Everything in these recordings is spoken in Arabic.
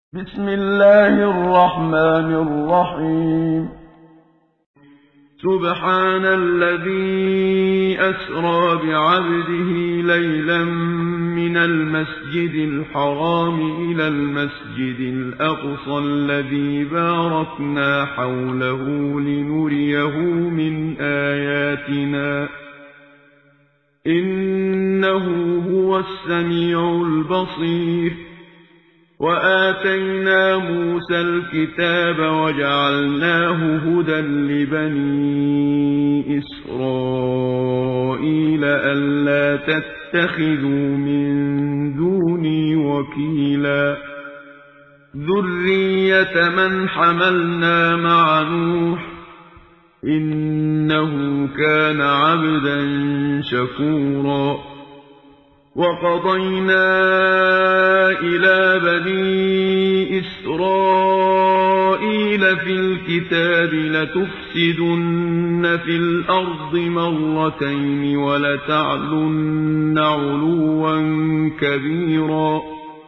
بسم الله الرحمن الرحيم. سبحان الذي أسرى بعبده ليلا من المسجد الحرام إلى المسجد الأقصى الذي باركنا حوله لنريه من آياتنا إنه هو السميع البصير. وآتينا موسى الكتاب وجعلناه هدى لبني إسرائيل ألا تتخذوا من دوني وكيلا ذرية من حملنا مع نوح إنه كان عبدا شكورا. وقضينا إلى بني إسرائيل في الكتاب لتفسدن في الأرض مرتين ولتعلن علوا كبيرا.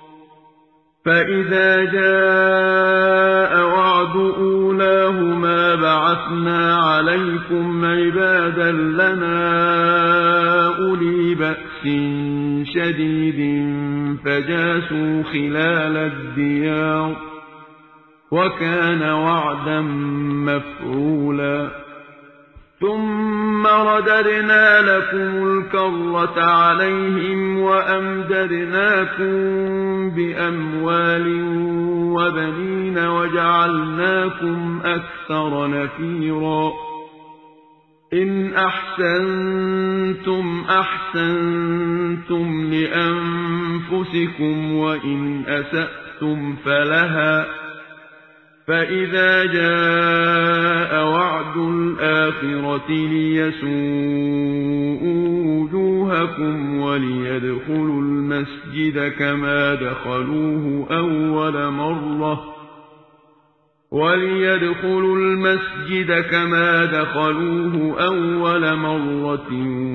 فإذا جاء وعد أولاهما بعثنا عليكم عبادا لنا أولي بأس شديد فجاسوا خلال الديار وكان وعدا مفعولا. ثم رددنا لكم الكرة عليهم وأمددناكم بأموال وبنين وجعلناكم أكثر نفيرا. إن أحسنتم أحسنتم لأنفسكم وإن أسأتم فلها. فإذا جاء وعد الآخرة ليسوءوا وجوهكم وليدخلوا المسجد كما دخلوه أول مرة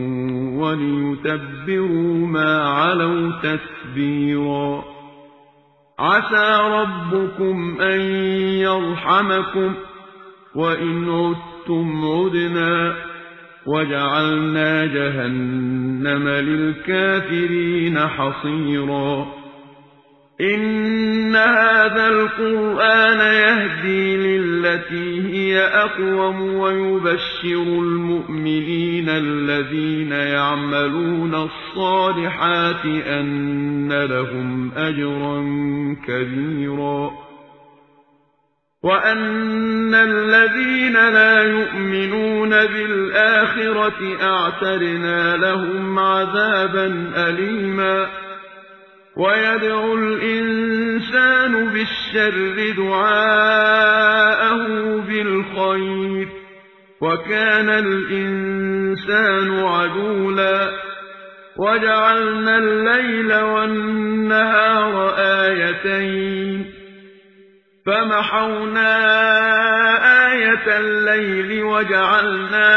وليتبروا ما علوا تتبيرا. عسى ربكم أن يرحمكم وإن عدتم عدنا وجعلنا جهنم للكافرين حصيرا. إن هذا القرآن يهدي للتي هي أقوم ويبشر المؤمنين الذين يعملون الصالحات أن لهم أجرا كبيرا. وأن الذين لا يؤمنون بالآخرة أعتدنا لهم عذابا أليما. ويدعو الإنسان بالشر دعاءه بالخير وكان الإنسان عجولا. وجعلنا الليل والنهار آيتين فمحونا آية الليل وجعلنا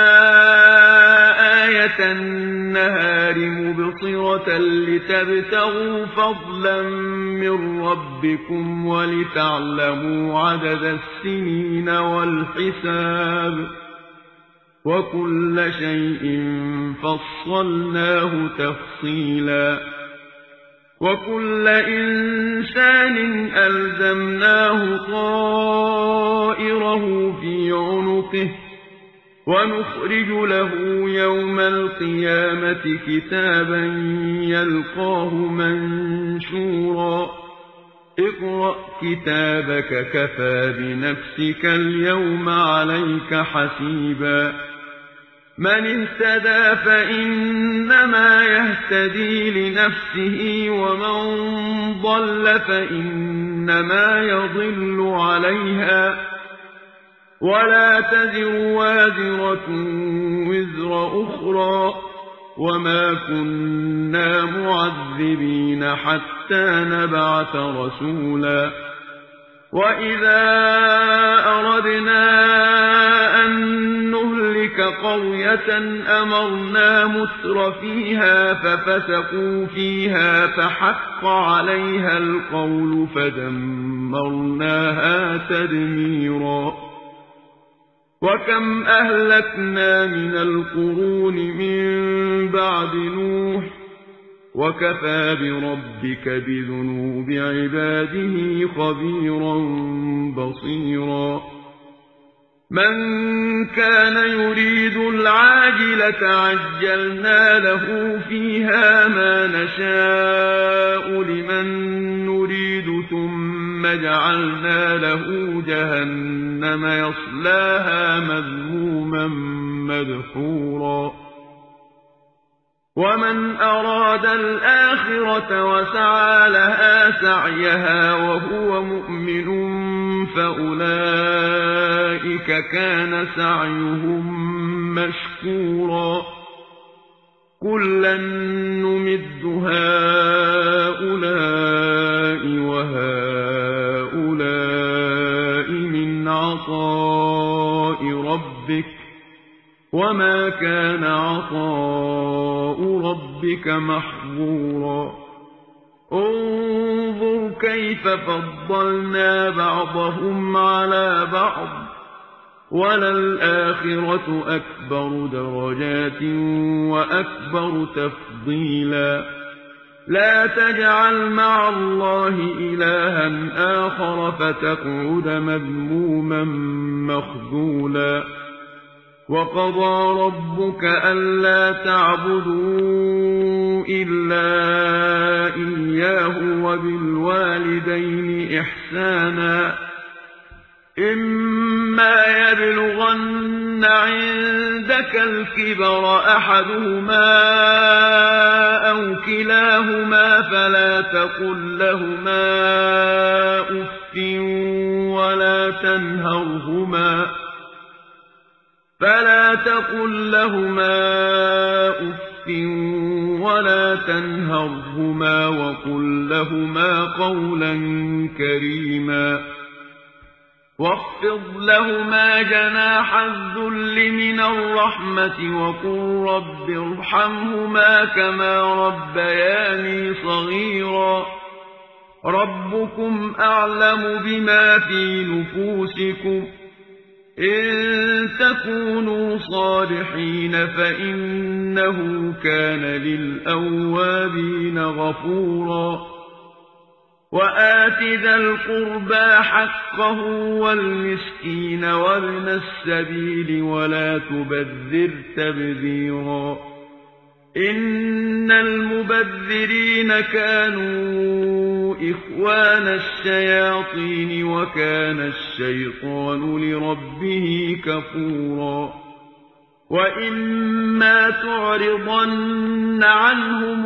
آية النهار مبصرة لتبتغوا فضلا من ربكم ولتعلموا عدد السنين والحساب وكل شيء فصلناه تفصيلا. وكل إنسان ألزمناه طائره في عنقه ونخرج له يوم القيامة كتابا يلقاه منشورا. اقرأ كتابك كفى بنفسك اليوم عليك حسيبا. من اهتدى فإنما يهتدي لنفسه ومن ضل فإنما يضل عليها ولا تزر وازرة وزر أخرى وما كنا معذبين حتى نبعث رسولا. وإذا أردنا أن نهلك قرية أمرنا متر فيها ففسقوا فيها فحق عليها القول فدمرناها تدميرا وكم أهلكنا من القرون من بعد نوح وكفى بربك بذنوب عباده خبيرا بصيرا من كان يريد العاجلة عجلنا له فيها ما نشاء لمن نريد ثم جعلنا له جهنم يصلاها مذموما مدحورا ومن أراد الآخرة وسعى لها سعيها وهو مؤمن فأولئك كان سعيهم مشكورا كلا نمد هؤلاء وهؤلاء من عطاء ربك وما كان عطاء ربك محظورا انظر كيف فضلنا بعضهم على بعض وللآخرة أكبر درجات وأكبر تفضيلا لا تجعل مع الله إلها آخر فتقعد مذموما مخذولا وقضى ربك ألا تعبدوا إلا إياه وبالوالدين إحسانا إما يبلغن عندك الكبر أحدهما أو كلاهما فلا تقل لهما أف ولا تنهرهما وقل لهما قولا كريما واخفض لهما جناح الذل من الرحمة وقل رب ارحمهما كما ربياني صغيرا ربكم أعلم بما في نفوسكم إن تكونوا صالحين فإنه كان للأوابين غفورا وآت ذا القربى حقه والمسكين وابن السبيل ولا تبذر تبذيرا إن المبذرين كانوا إخوان الشياطين وكان الشيطان لربه كفورا وإما تعرضن عنهم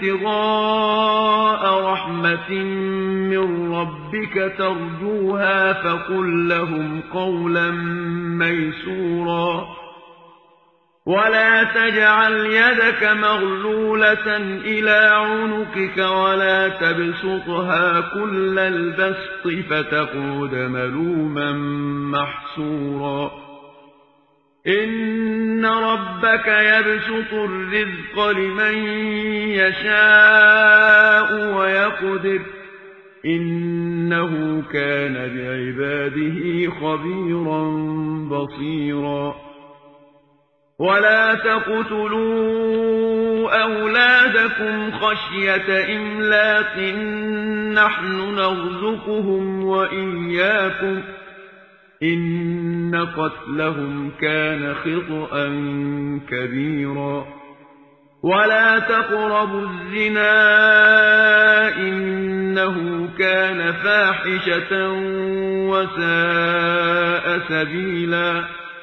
ابتغاء رحمة من ربك ترجوها فقل لهم قولا ميسورا ولا تجعل يدك مغلولة إلى عنقك ولا تبسطها كل البسط فتقعد ملوما محسورا إن ربك يبسط الرزق لمن يشاء ويقدر إنه كان بعباده خبيرا بصيرا ولا تقتلوا أولادكم خشية إملاق نحن نرزقهم وإياكم إن قتلهم كان خطأ كبيرا ولا تقربوا الزنا إنه كان فاحشة وساء سبيلا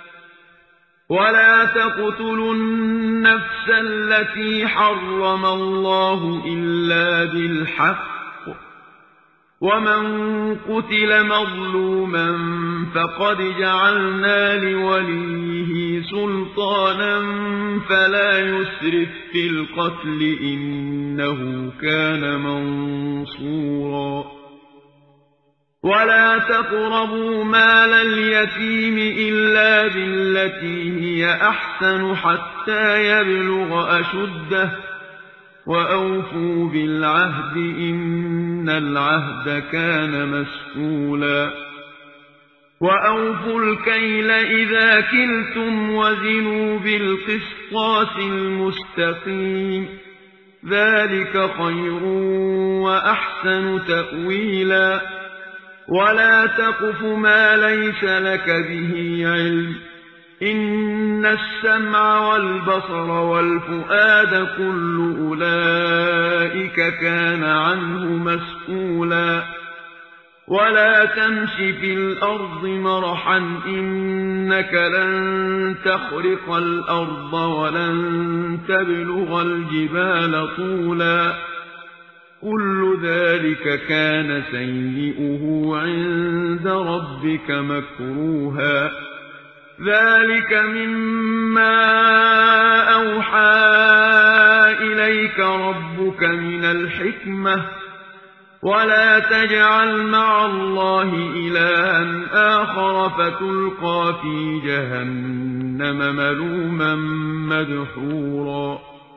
ولا تقتلوا النفس التي حرم الله إلا بالحق ومن قتل مظلوما فقد جعلنا لوليه سلطانا فلا يسرف في القتل إنه كان منصورا ولا تقربوا مال اليتيم إلا بالتي هي أحسن حتى يبلغ أشده وأوفوا بالعهد إن العهد كان مسئولا وأوفوا الكيل إذا كلتم وزنوا بالقسطاس المستقيم ذلك خير وأحسن تأويلا ولا تقف ما ليس لك به علم إن السمع والبصر والفؤاد كل أولئك كان عنه مسؤولا ولا تمش في الأرض مرحا إنك لن تخرق الأرض ولن تبلغ الجبال طولا كل ذلك كان سيئه عند ربك مكروها ذلك مما أوحى إليك ربك من الحكمة ولا تجعل مع الله إلها آخر فتلقى في جهنم ملوما مدحورا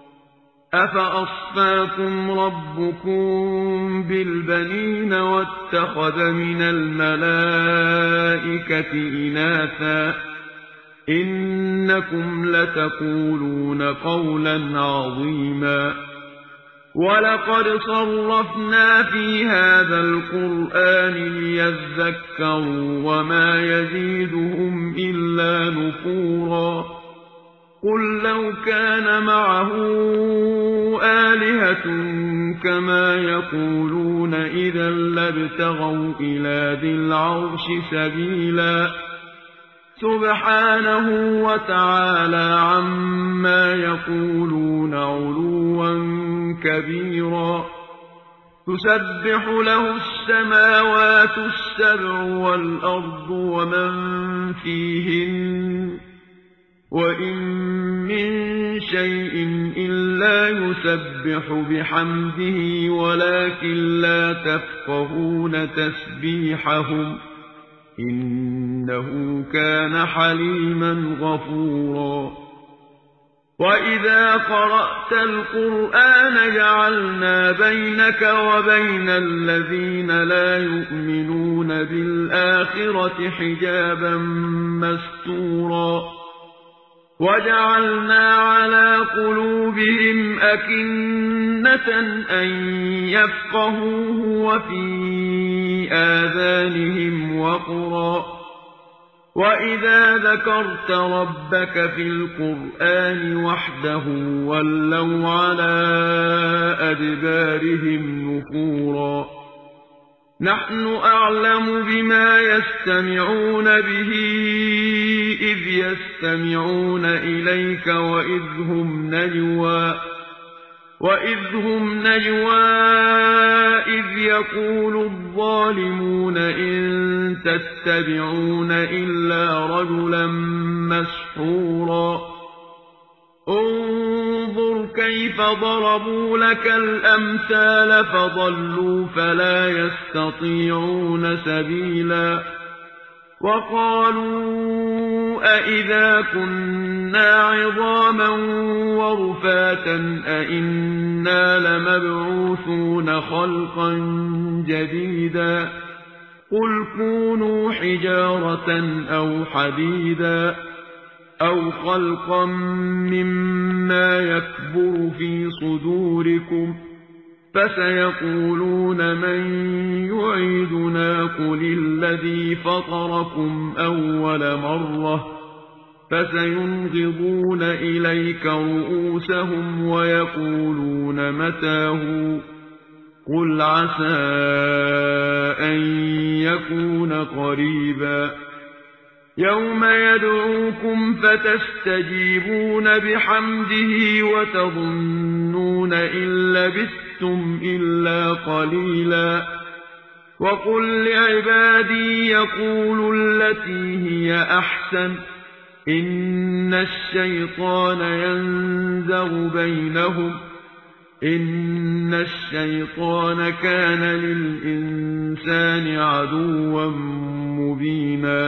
أفأصفاكم ربكم بالبنين واتخذ من الملائكة إناثا إنكم لتقولون قولا عظيما ولقد صرفنا في هذا القرآن ليذكروا وما يزيدهم إلا نفورا قل لو كان معه آلهة كما يقولون إذا لابتغوا إلى ذي العرش سبيلا سبحانه وتعالى عما يقولون علوا كبيرا تسبح له السماوات السبع والأرض ومن فيهن وإن من شيء إلا يسبح بحمده ولكن لا تفقهون تسبيحهم إنه كان حليما غفورا وإذا قرأت القرآن جعلنا بينك وبين الذين لا يؤمنون بالآخرة حجابا مستورا وجعلنا على قلوبهم أكنة أن يفقهوه وفي آذانهم وقرا وإذا ذكرت ربك في القرآن وحده ولوا على أدبارهم نفورا نحن أعلم بما يستمعون به إذ يستمعون إليك وإذ هم نجوى إذ يقول الظالمون إن تتبعون إلا رجلا مسحورا انظر كيف ضربوا لك الأمثال فضلوا فلا يستطيعون سبيلا وقالوا أئذا كنا عظاما ورفاتا أئنا لمبعوثون خلقا جديدا قل كونوا حجارة أو حديدا أو خلقا مما يكبر في صدوركم فسيقولون من يعيدنا قل الذي فطركم أول مرة فسينغضون إليك رؤوسهم ويقولون متاه قل عسى أن يكون قريبا يوم يدعوكم فتستجيبون بحمده وتظنون إن لبثتم إلا قليلا وقل لعبادي يقولوا التي هي أحسن إن الشيطان ينزغ بينهم إن الشيطان كان للإنسان عدوا مبينا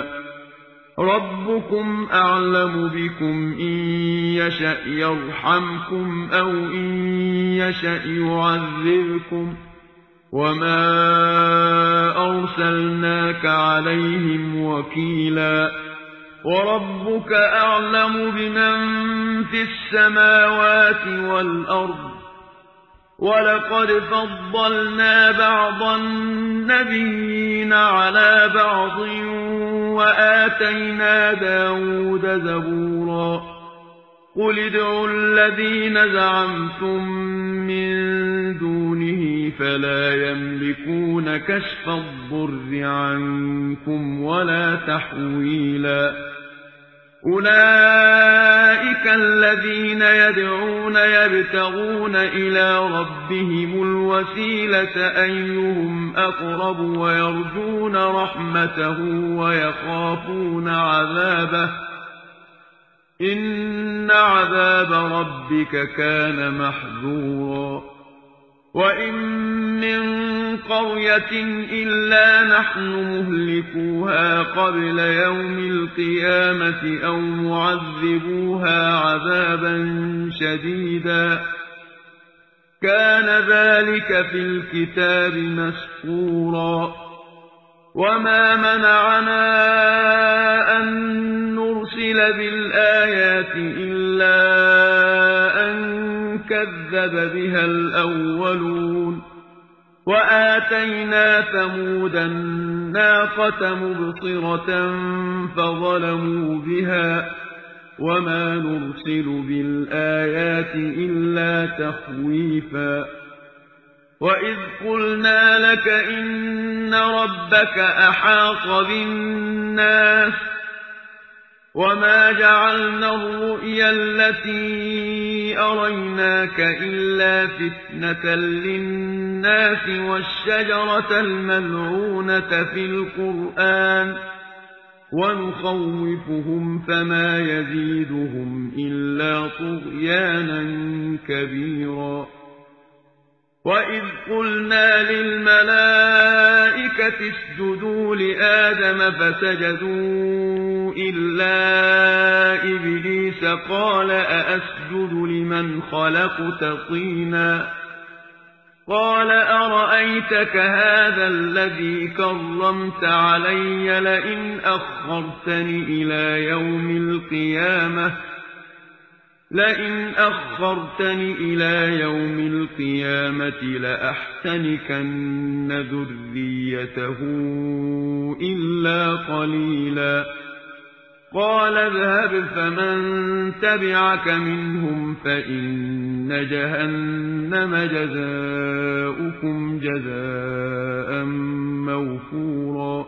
ربكم أعلم بكم إن يشأ يرحمكم أو إن يشأ يعذبكم وما أرسلناك عليهم وكيلا وربك أعلم بمن في السماوات والأرض ولقد فضلنا بعض النبيين على بعض وآتينا داود زبورا قل ادعوا الذين زعمتم من دونه فلا يملكون كشف الضر عنكم ولا تحويلا أولئك الذين يدعون يبتغون إلى ربهم الوسيلة أيهم أقرب ويرجون رحمته ويخافون عذابه إن عذاب ربك كان محذورا وإن من قرية إلا نحن مهلكوها قبل يوم القيامة أو معذبوها عذابا شديدا كان ذلك في الكتاب مسطورا وما منعنا أن نرسل بالآيات إلا أن كذب بها الأولون وآتينا ثمود الناقة مبصرة فظلموا بها وما نرسل بالآيات إلا تخويفا وإذ قلنا لك إن ربك أحاط بالناس وما جعلنا الرؤيا التي أريناك إلا فتنة للناس والشجرة الملعونة في القرآن ونخوفهم فما يزيدهم إلا طغيانا كبيرا وإذ قلنا للملائكة اسجدوا لآدم فسجدوا إلا إبليس قال أأسجد لمن خلقت طينا قال أرأيتك هذا الذي كرمت علي لئن أخرتني إلى يوم القيامة لأحتنكن ذريته إلا قليلا قال اذهب فمن تبعك منهم فإن جهنم جزاؤكم جزاء موفورا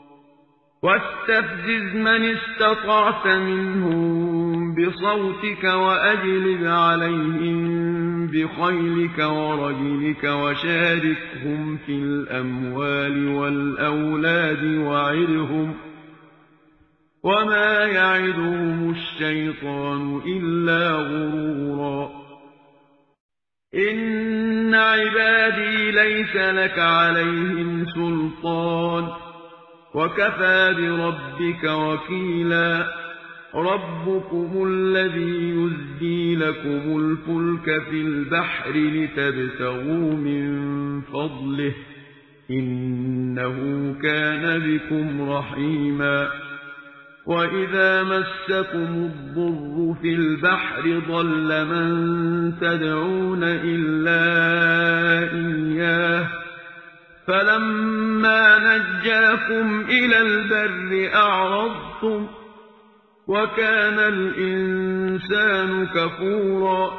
واستفزز من استطعت منهم بصوتك وأجلب عليهم بخيلك ورجلك وشاركهم في الأموال والأولاد وعدهم وما يعدهم الشيطان إلا غرورا إن عبادي ليس لك عليهم سلطان وكفى بربك وكيلا ربكم الذي يزجي لكم الفلك في البحر لتبتغوا من فضله إنه كان بكم رحيما وإذا مسكم الضر في البحر ضل من تدعون إلا إياه فلما نجاكم إلى البر أعرضتم وكان الإنسان كفورا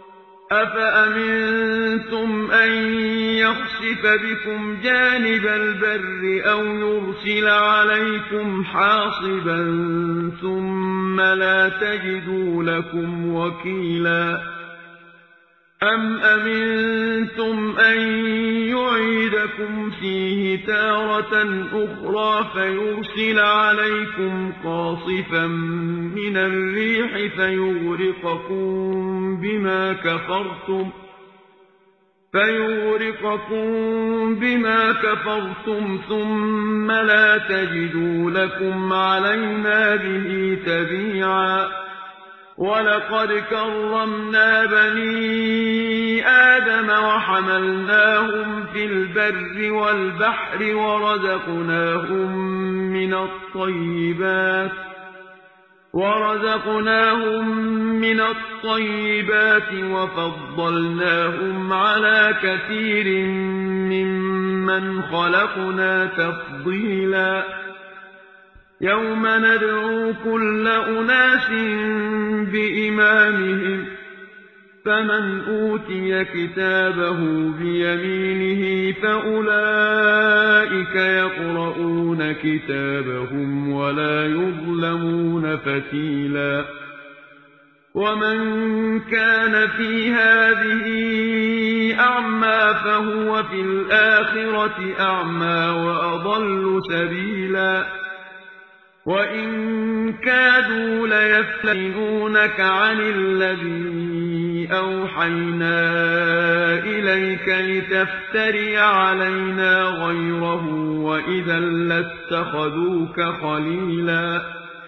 أفأمنتم أن يخسف بكم جانب البر أو يرسل عليكم حاصبا ثم لا تجدوا لكم وكيلا أم أمنتم أن يعيدكم فيه تارة أخرى فيرسل عليكم قاصفا من الريح فيغرقكم بما كفرتم فيغرقكم بما كفرتم ثم لا تجدوا لكم علينا به تبيعا ولقد كرمنا بني آدم وحملناهم في البر والبحر ورزقناهم من الطيبات وفضلناهم على كثير ممن خلقنا تفضيلا يوم ندعو كل أناس بإمامهم فمن أوتي كتابه بيمينه فأولئك يقرؤون كتابهم ولا يظلمون فتيلا ومن كان في هذه أعمى فهو في الآخرة أعمى وأضل سبيلا وإن كادوا ليفتنونك عن الذي أوحينا إليك لتفتري علينا غيره وإذا لاتخذوك خليلا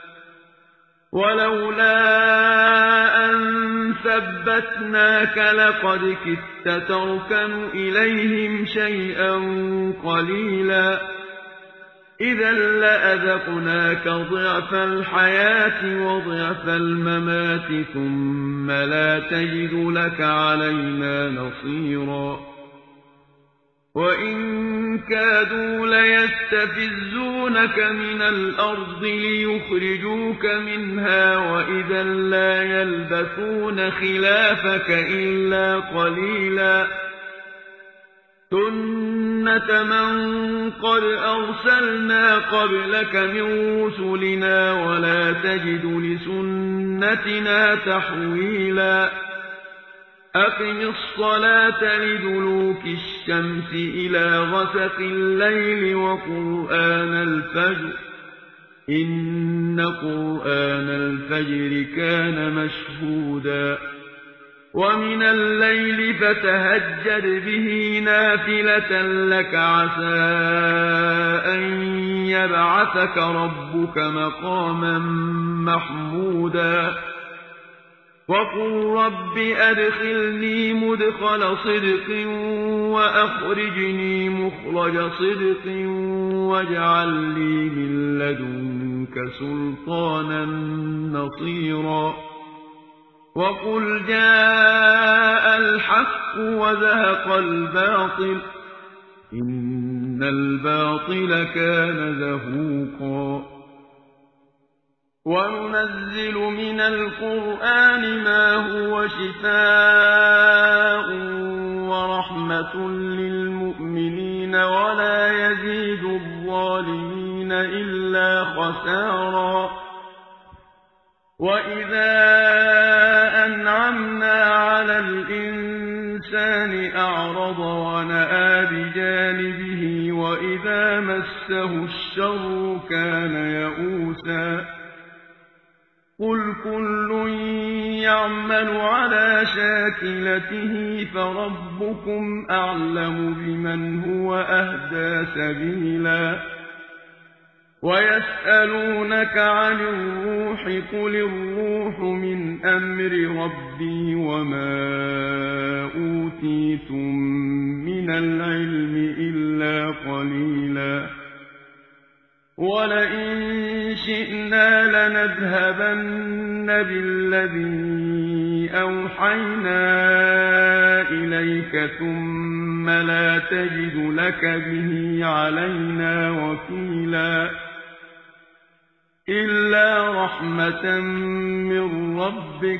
ولولا أن ثبتناك لقد كدت تركن إليهم شيئا قليلا إذا لأذقناك ضعف الحياة وضعف الممات ثم لا تجد لك علينا نصيرا وإن كادوا ليستفزونك من الأرض ليخرجوك منها وإذا لا يلبثون خلافك إلا قليلا سنة من قد أرسلنا قبلك من رسلنا ولا تجد لسنتنا تحويلا أقم الصلاة لدلوك الشمس إلى غسق الليل وقرآن الفجر إن قرآن الفجر كان مشهودا ومن الليل فتهجد به نافلة لك عسى أن يبعثك ربك مقاما محمودا وقل رب أدخلني مدخل صدق وأخرجني مخرج صدق واجعل لي من لدنك سلطانا نصيرا وقل جاء الحق وزهق الباطل إن الباطل كان زهوقا وننزل من القرآن ما هو شفاء ورحمة للمؤمنين ولا يزيد الظالمين إلا خسارا وإذا أنعمنا على الإنسان أعرض ونأى بجانبه وإذا مسه الشر كان يئوسا قل كل يعمل على شاكلته فربكم أعلم بمن هو أهدى سبيلا ويسألونك عن الروح قل الروح من أمر ربي وما أوتيتم من العلم إلا قليلا ولئن شئنا لنذهبن بالذي أوحينا إليك ثم لا تجد لك به علينا وكيلا إلا رحمة من ربك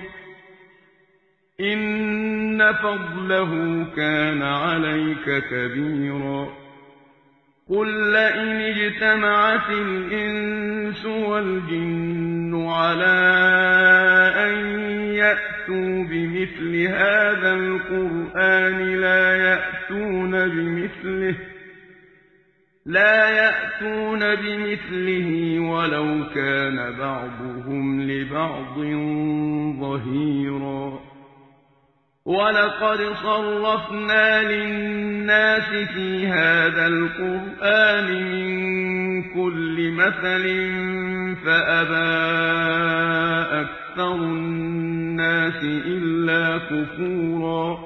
إن فضله كان عليك كبيرا قل لئن اجتمعت الإنس والجن على أن يأتوا بمثل هذا القرآن لا يأتون بمثله ولو كان بعضهم لبعض ظهيرا وَلَقَدْ صَرَّفْنَا لِلنَّاسِ فِي هَذَا الْقُرْآنِ مِنْ كُلِّ مَثَلٍ فَأَبَىٰ أَكْثَرُ النَّاسِ إِلَّا كُفُورًا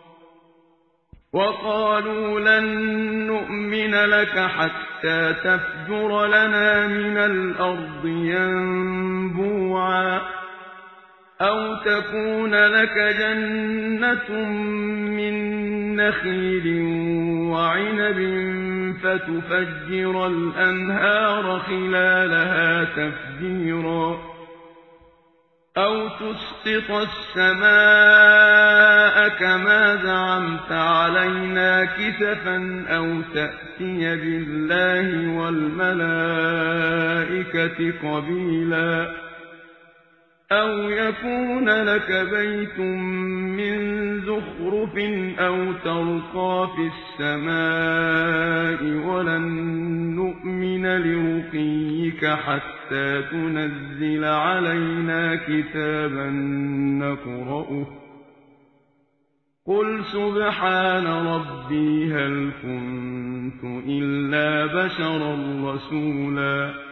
وَقَالُوا لَن نُّؤْمِنَ لَكَ حَتَّىٰ تَفْجُرَ لَنَا مِنَ الْأَرْضِ يَنبُوعًا أَوْ تَكُونَ لَكَ جَنَّةٌ مِّن نَّخِيلٍ وَعِنَبٍ فَتُفَجِّرَ الْأَنْهَارَ خِلَالَهَا تَفْجِيرًا أَوْ تُسْقِطَ السَّمَاءَ كَمَا زَعَمْتَ عَلَيْنَا كِسَفًا أَوْ تَأْتِيَ بِاللَّهِ وَالْمَلَائِكَةِ قَبِيلًا أَوْ يَكُونَ لَكَ بَيْتٌ مِّن زُخْرُفٍ أَوْ تَرْقَىٰ فِي السَّمَاءِ وَلَن نُّؤْمِنَ لِرُقِيِّكَ حَتَّىٰ تُنَزِّلَ عَلَيْنَا كِتَابًا نَّقْرَؤُهُ ۗ قُلْ سُبْحَانَ رَبِّي هَلْ كُنتُ إِلَّا بَشَرًا رَّسُولًا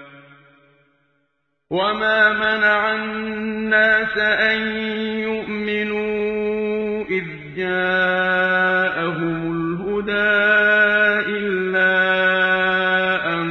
وَمَا مَنَعَ النَّاسَ أَن يُؤْمِنُوا إِذْ جَاءَهُمُ الْهُدَىٰ إِلَّا أَن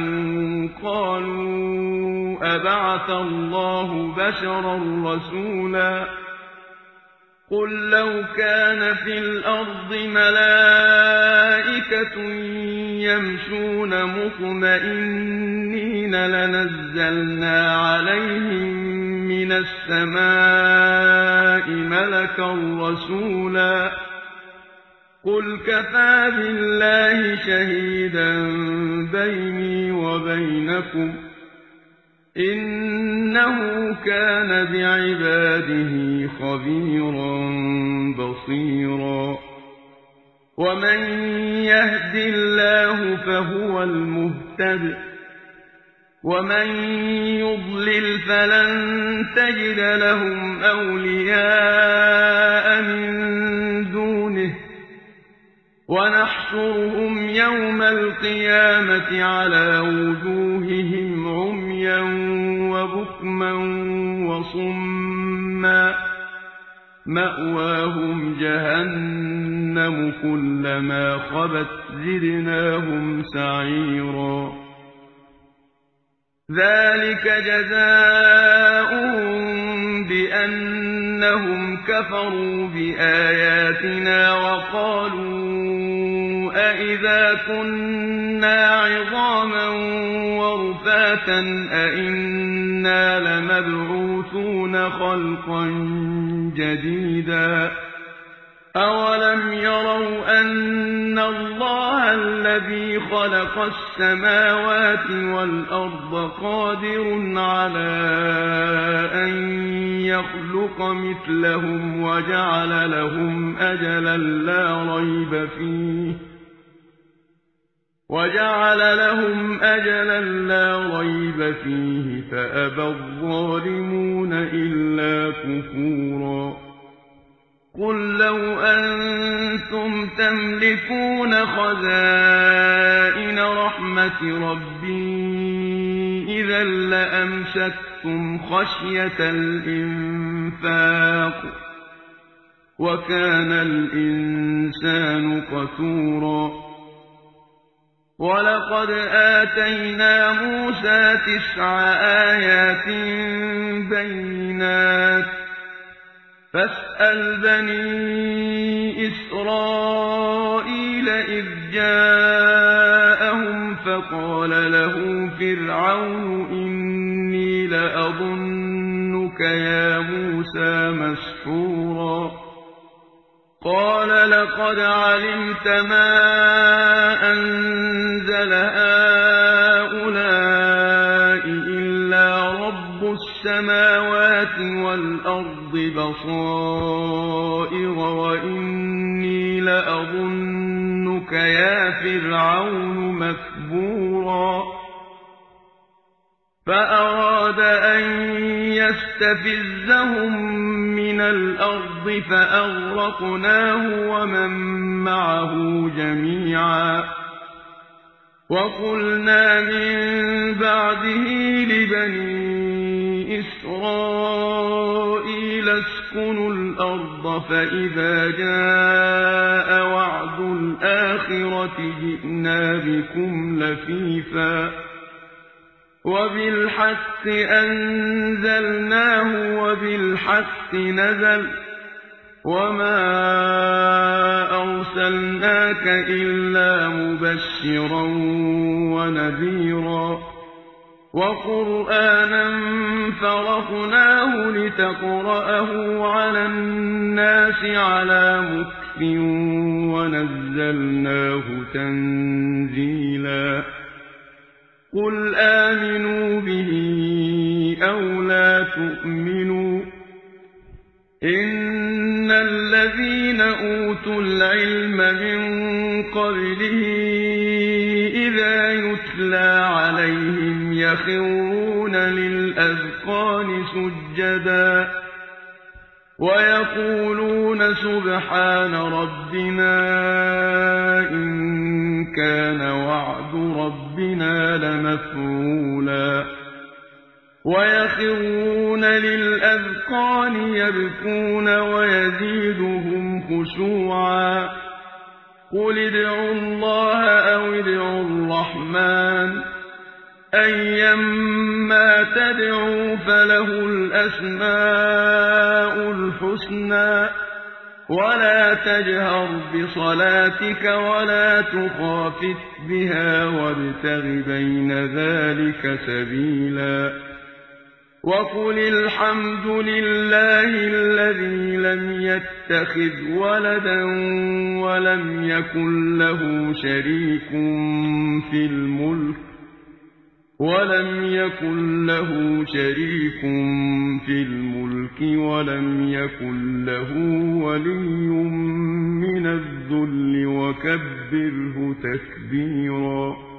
قَالُوا أَبَعَثَ اللَّهُ بَشَرًا رَّسُولًا قُل لَّوْ كَانَ فِي الْأَرْضِ مَلَائِكَةٌ يَمْشُونَ مُطْمَئِنِّينَ لَنَزَّلْنَا عَلَيْهِم مِّنَ السَّمَاءِ مَلَكًا رَّسُولًا قُلْ كَفَىٰ بِاللَّهِ شَهِيدًا بَيْنِي وَبَيْنَكُمْ ۚ إِنَّهُ كَانَ بِعِبَادِهِ خَبِيرًا بَصِيرًا وَمَن يَهْدِ اللَّهُ فَهُوَ الْمُهْتَدِ ۖ وَمَن يُضْلِلْ فَلَن تَجِدَ لَهُمْ أَوْلِيَاءَ مِن دُونِهِ ۖ وَنَحْشُرُهُمْ يَوْمَ الْقِيَامَةِ عَلَىٰ وُجُوهِهِمْ عُمْيًا وَبُكْمًا وَصُمًّا مَّأْوَاهُمْ جَهَنَّمُ كُلَّمَا خَبَتْ زِدْنَاهُمْ سَعِيرًا ذَٰلِكَ جَزَاؤُهُم بِأَنَّهُمْ كَفَرُوا بِآيَاتِنَا وَقَالُوا أَإِذَا كُنَّا عِظَامًا وَرُفَاتًا أَإِنَّا لَمَبْعُوثُونَ خَلْقًا جَدِيدًا أَوَلَمْ يَرَوْا أَنَّ اللَّهَ الَّذِي خَلَقَ السَّمَاوَاتِ وَالْأَرْضَ قَادِرٌ عَلَىٰ أَن يَخْلُقَ مِثْلَهُمْ وَجَعَلَ لَهُمْ أَجَلًا لَّا رَيْبَ فِيهِ فَأَبَى الظَّالِمُونَ إِلَّا كُفُورًا قُل لَّوْ أَنتُمْ تَمْلِكُونَ خَزَائِنَ رَحْمَةِ رَبِّي إِذًا لَّأَمْسَكْتُمْ خَشْيَةَ الْإِنفَاقِ ۚ وَكَانَ الْإِنسَانُ قَتُورًا وَلَقَدْ آتَيْنَا مُوسَىٰ 9 آيَاتٍ بَيِّنَاتٍ ۖ فَاسْأَلْ بَنِي إِسْرَائِيلَ إِذْ جَاءَهُمْ فَقَالَ لَهُ فِرْعَوْنُ إِنِّي لَأَظُنُّكَ يَا مُوسَىٰ مَسْحُورًا قَالَ لَقَدْ عَلِمْتَ مَا أَنزَلَ هَٰؤُلَاءِ إِلَّا رَبُّ السَّمَاوَاتِ وَالْأَرْضِ بَصَائِرَ وَإِنِّي لَأَظُنُّكَ يَا فِرْعَوْنُ مَثْبُورًا فَأَرَادَ أَن يستفزهم من الأرض فأغرقناه ومن معه جميعا وقلنا من بعده لبني إسرائيل اسكنوا الأرض فإذا جاء وعد الآخرة جئنا بكم لفيفا وبالحق أنزلناه وبالحق نزل وما أرسلناك إلا مبشرا ونذيرا وقرآنا فرقناه لتقرأه على الناس على مكث ونزلناه تنزيلا قل آمنوا به أو لا تؤمنوا إن الذين أوتوا العلم من قبله إذا يتلى عليهم يخرون للأذقان سجدا ويقولون سبحان ربنا إن كان وعد ربنا لمفعولا ويخرون للأذقان يبكون ويزيدهم خشوعا قل ادعوا الله أو ادعوا الرحمن أيما تدعوا فله الأسماء الحسنى ولا تجهر بصلاتك ولا تخافت بها وابتغ بين ذلك سبيلا وقل الحمد لله الذي لم يتخذ ولدا ولم يكن له شريك في الملك ولم يكن له ولي من الذل وكبره تكبيرا